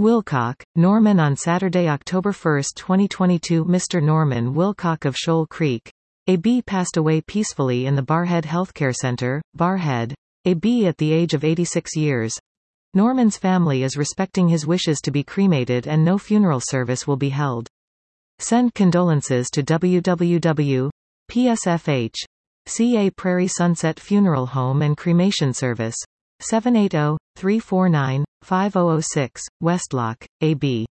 Wilcock, Norman. On Saturday, October 1, 2022, Mr. Norman Wilcock of Shoal Creek, AB, passed away peacefully in the Barrhead Healthcare Center, Barrhead, AB, at the age of 86 years. Norman's family is respecting his wishes to be cremated and no funeral service will be held. Send condolences to www.psfh.ca Prairie Sunset Funeral Home and Cremation Service, 780-349-5006, Westlock, AB.